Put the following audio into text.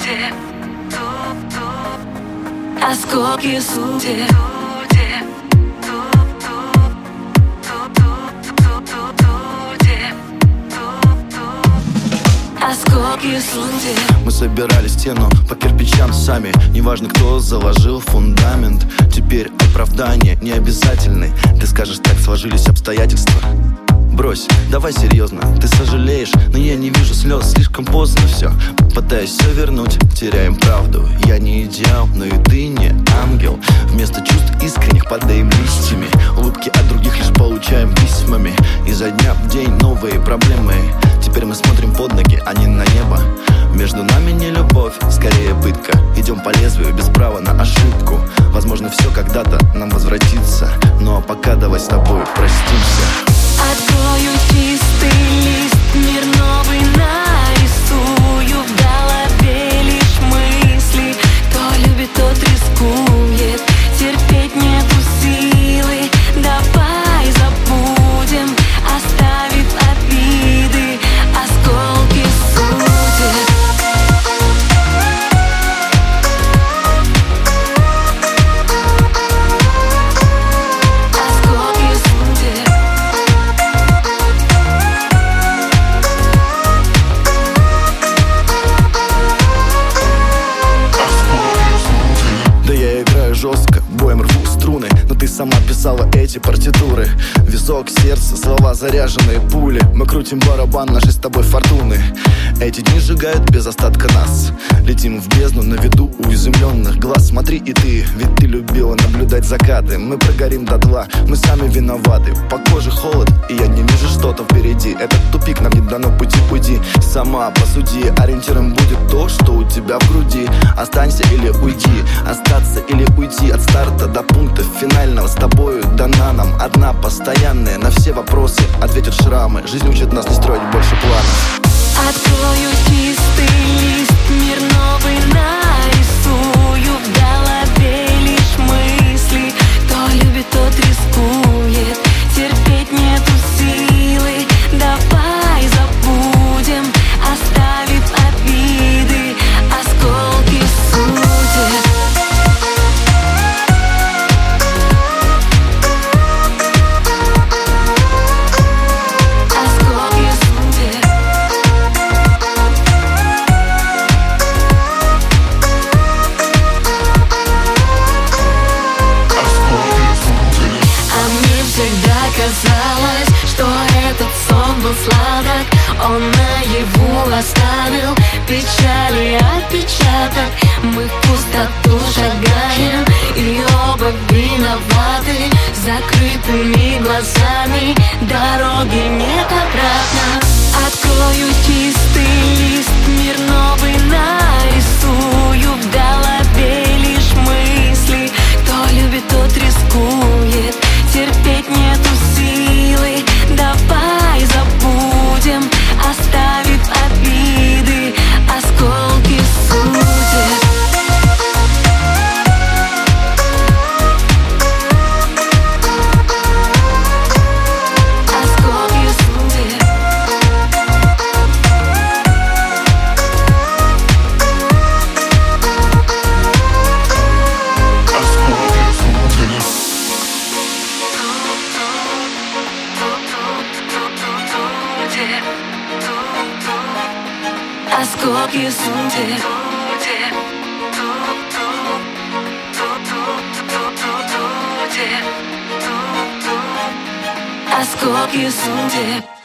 Осколки судеб. Осколки судеб. Мы собирали стену по кирпичам сами. Неважно, кто заложил фундамент. Теперь оправдание не обязательны. Ты скажешь, так сложились обстоятельства. Брось, давай серьезно, ты сожалеешь, но я не вижу слез, слишком поздно все. Пытаюсь все вернуть, теряем правду. Я не идеал, но и ты не ангел. Вместо чувств искренних падаем листьями. Улыбки от других лишь получаем письмами. Изо дня в день новые проблемы. Теперь мы смотрим под ноги, а не на небо. Между нами не любовь, скорее пытка. Идем по лезвию без права на ошибку. Возможно, все когда-то нам возвратится. Ну а пока давай с тобой простимся. Открою чистый лист, мир новый нарисую. В голове лишь мысли, кто любит, тот рискует. Терпеть нету силы, давай забудем, оставив обиды, осколки судеб. Осколки судеб. Да я играю жестко, боем рву струны. Но ты сама писала эти партитуры. Висок, сердце, слова заряженные пули. Мы крутим барабан нашей с тобой фортуны. Эти дни сжигают без остатка нас. Летим в бездну на виду у изумленных глаз. Смотри и ты, ведь ты любила наблюдать закаты. Мы прогорим дотла, мы сами виноваты. По коже холод, и я не вижу что-то впереди. Этот тупик, нам не дано пути, уйди. Сама посуди, ориентиром будет то, что у тебя в груди. Останься или уйди, остаться или уйти. От старта до пункта финального с тобою дана нам одна постоянная. На все вопросы ответят шрамы. Жизнь учит нас не строить больше планов. Открою чистый лист, мир новый нарисую. В голове лишь мысли, кто любит, тот рискует. Терпеть нету силы, давай забудем, оставив обиды, осколки судеб. Осколки судеб. А мне всегда казалось, что этот сон был сладок. Он наяву оставил печали отпечаток. Мы в пустоту шагаем, и оба виноваты. С закрытыми глазами дороги нет обратно. Открою чистый лист, мир новый нарисую. В голове лишь мысли, кто любит, тот рискует. Терпеть нету силы, давай забудем, оставив обиды, осколки судеб. Осколки судеб. Осколки судеб. Осколки судеб.